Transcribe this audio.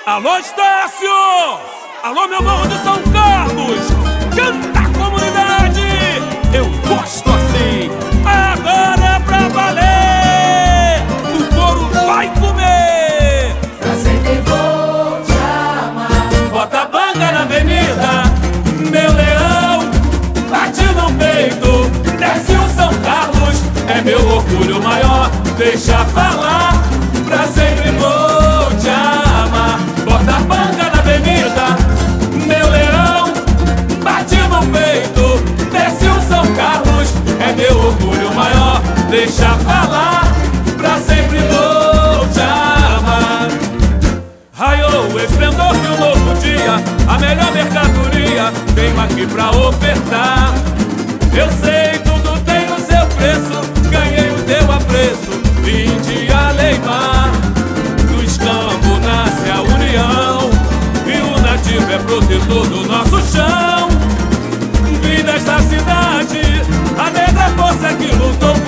Alô, Estácio! Alô, meu morro de São Carlos! Canta a comunidade! Eu gosto assim! Agora é pra valer! O couro vai comer! Pra sempre vou te amar. Bota a banca na avenida, meu leão, bate no peito, desce o São Carlos, é meu orgulho maior, deixa falar, pra sempre vou te amar. Bota a banca na avenida, meu leão, bate no peito, desce o São Carlos, é meu orgulho maior, deixa falar, pra sempre vou te amar. Raiou o esplendor de um novo dia, a melhor mercadoria venho aqui pra ofertar. Eu sei, tudo tem o seu preço, ganhei o teu apreço, vim te aleimar. Do escambo nasce a união, e o nativo é protetor do nosso chão. Vim desta cidade, a negra força que lutou